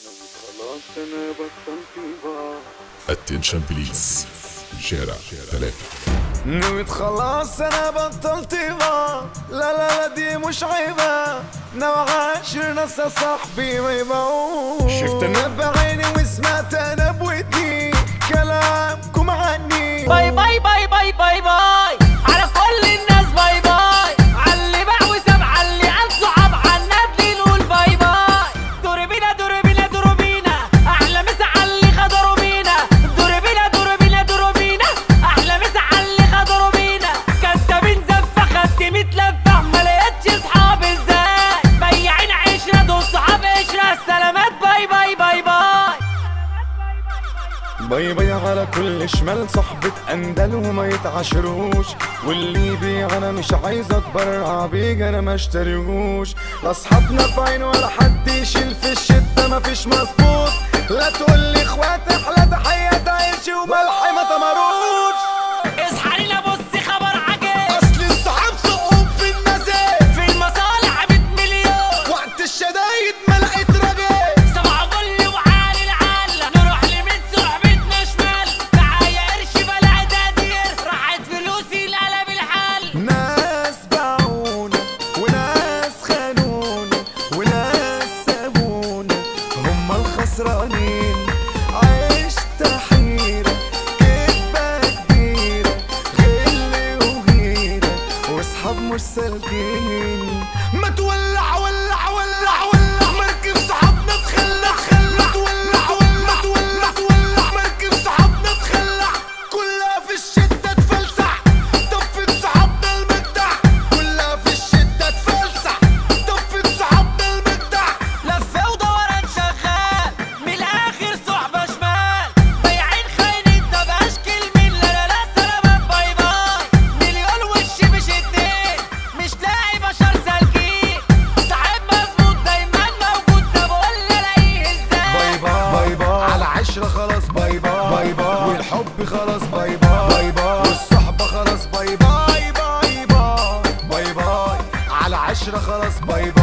خلاص انا بطلت بقى. اتنشن بليز شارع 3. نويت خلاص انا بطلت بقى. لا لا لا دي مش عيبة، نوع عاشر ناس يا صاحبي ما يبقوش. شفت انا بعيني وسمعت انا بودني كلامكم عني. باي باي باي باي باي باي على كل الناس، باي باي علي باع وساب، علي قال صعب عالندل نقول باي باي. دور بينا دور بينا دور بينا، احلى مسا علي خضروا بينا. دور بينا دور بينا دور بينا، احلى مسا علي خضروا بينا. كدابين زفه خدت 100 لفه، ما لقيتش اصحاب ازاي. بياعين عشره دول صحاب قشره، السلامات باي باي باي باي. باي باي على كل شمال، صحبة أندل وما يتعاشروش. واللي يبيع أنا مش عايز أتبرع بيك، أنا ما اشتريهوش. لا أصحابنا في عين ولا حد يشيل في الشدة، مفيش مظبوط. لا تقولي إخوات أحلى تحية، عيشي وملحي ما تمروش. اصحى لينا بص خبر عجيب، أصل الصحاب سقوط في النزيف، في المصالح 100 مليون. وقت الشدايد ما لقيت راجل. صباح فل وعالي العلة، نروح لمين صحبتنا شمال. معايا قرش بلا دادير، راحت فلوسي لقلب الحل. ناس باعونا وناس خانونا وناس سابونا، هما الخسرانين. عشت حيرة كدبة كبيرة، غل وغيرة واصحاب مش سالكين. ما تولع ولع ولع ولع، مركب صحابنا تخلع خلع. تولع ولع تولع تولع، مركب صحابنا تخلع. كلها في الشدة تفلسع، طفت صحابنا المجدع. كلها في الشدة تفلسع، طفت صحابنا المجدع. لفة ودوران شغال، من الآخر صحبة شمال. بياعين خاينين طب أشكل مين، لا لا لا سلامات باي باي. مليون وش مش اتنين، مش لاقي بشر سالكين. صاحب مظبوط دايما موجود، طب قول لي ألاقيه ازاي. باي باي باي باي على عشرة خلاص، باي باي باي باي. والحب خلاص باي باي باي باي. والصحبة خلاص باي باي باي باي باي باي. على عشرة خلاص باي باي.